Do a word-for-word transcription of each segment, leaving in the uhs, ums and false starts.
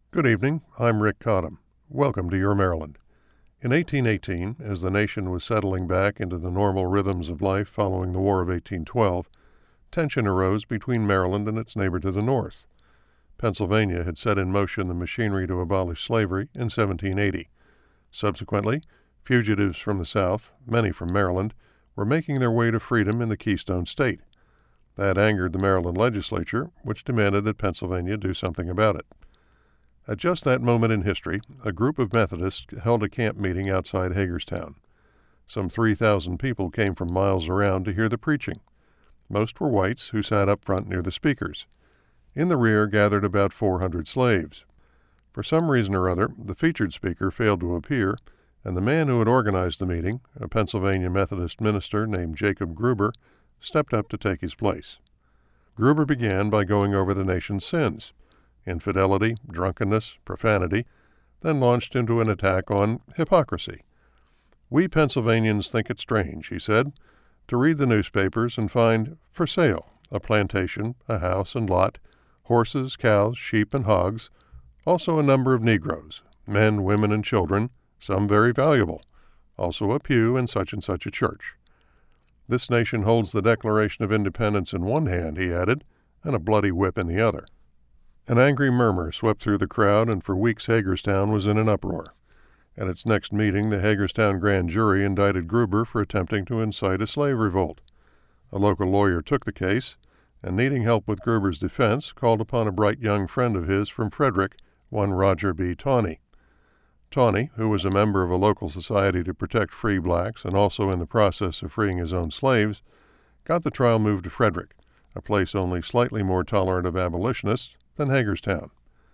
Good evening. I'm Rick Cottam. Welcome to Your Maryland. In eighteen eighteen, as the nation was settling back into the normal rhythms of life following the War of eighteen twelve, tension arose between Maryland and its neighbor to the north. Pennsylvania had set in motion the machinery to abolish slavery in seventeen eighty. Subsequently, fugitives from the South, many from Maryland, were making their way to freedom in the Keystone State. That angered the Maryland legislature, which demanded that Pennsylvania do something about it. At just that moment in history, a group of Methodists held a camp meeting outside Hagerstown. Some three thousand people came from miles around to hear the preaching. Most were whites who sat up front near the speakers. In the rear gathered about four hundred slaves. For some reason or other, the featured speaker failed to appear, and the man who had organized the meeting, a Pennsylvania Methodist minister named Jacob Gruber, stepped up to take his place. Gruber began by going over the nation's sins: infidelity, drunkenness, profanity, then launched into an attack on hypocrisy. "We Pennsylvanians think it strange," he said, "to read the newspapers and find for sale a plantation, a house and lot, horses, cows, sheep, and hogs, also a number of Negroes, men, women, and children, some very valuable, also a pew in such and such a church. This nation holds the Declaration of Independence in one hand," he added, "and a bloody whip in the other." An angry murmur swept through the crowd, and for weeks Hagerstown was in an uproar. At its next meeting, the Hagerstown grand jury indicted Gruber for attempting to incite a slave revolt. A local lawyer took the case, and needing help with Gruber's defense, called upon a bright young friend of his from Frederick, one Roger B. Tawney. Tawney, who was a member of a local society to protect free blacks and also in the process of freeing his own slaves, got the trial moved to Frederick, a place only slightly more tolerant of abolitionists than Hagerstown.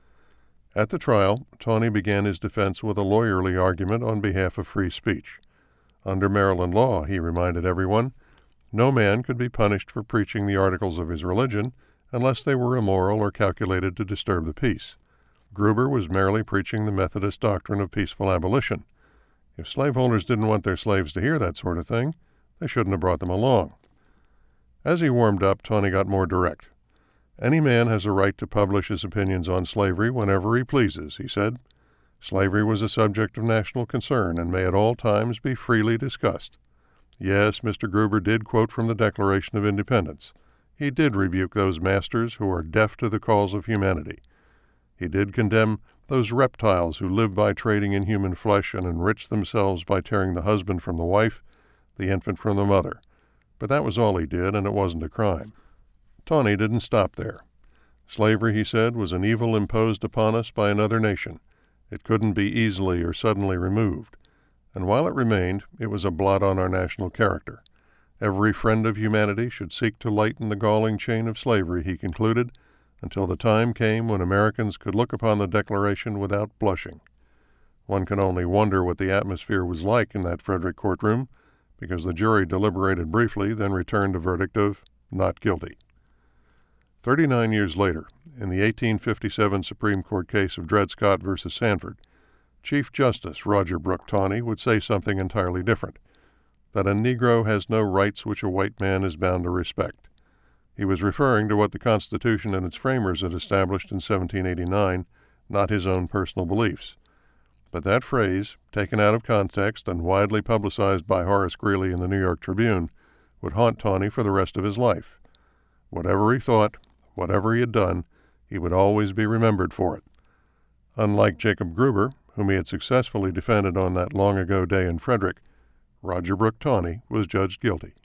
At the trial, Tawney began his defense with a lawyerly argument on behalf of free speech. Under Maryland law, he reminded everyone, no man could be punished for preaching the articles of his religion unless they were immoral or calculated to disturb the peace. Gruber was merely preaching the Methodist doctrine of peaceful abolition. If slaveholders didn't want their slaves to hear that sort of thing, they shouldn't have brought them along. As he warmed up, Tawney got more direct. "Any man has a right to publish his opinions on slavery whenever he pleases," he said. "Slavery was a subject of national concern and may at all times be freely discussed. Yes, Mister Gruber did quote from the Declaration of Independence. He did rebuke those masters who are deaf to the calls of humanity. He did condemn those reptiles who live by trading in human flesh and enrich themselves by tearing the husband from the wife, the infant from the mother. But that was all he did, and it wasn't a crime." Tawney didn't stop there. Slavery, he said, was an evil imposed upon us by another nation. It couldn't be easily or suddenly removed. And while it remained, it was a blot on our national character. Every friend of humanity should seek to lighten the galling chain of slavery, he concluded, until the time came when Americans could look upon the Declaration without blushing. One can only wonder what the atmosphere was like in that Frederick courtroom, because the jury deliberated briefly, then returned a verdict of not guilty. Thirty-nine years later, in the eighteen fifty-seven Supreme Court case of Dred Scott versus Sanford, Chief Justice Roger Brooke Tawney would say something entirely different, that a Negro has no rights which a white man is bound to respect. He was referring to what the Constitution and its framers had established in seventeen eighty-nine, not his own personal beliefs. But that phrase, taken out of context and widely publicized by Horace Greeley in the New York Tribune, would haunt Tawney for the rest of his life. Whatever he thought, whatever he had done, he would always be remembered for it. Unlike Jacob Gruber, whom he had successfully defended on that long-ago day in Frederick, Roger Brooke Tawney was judged guilty.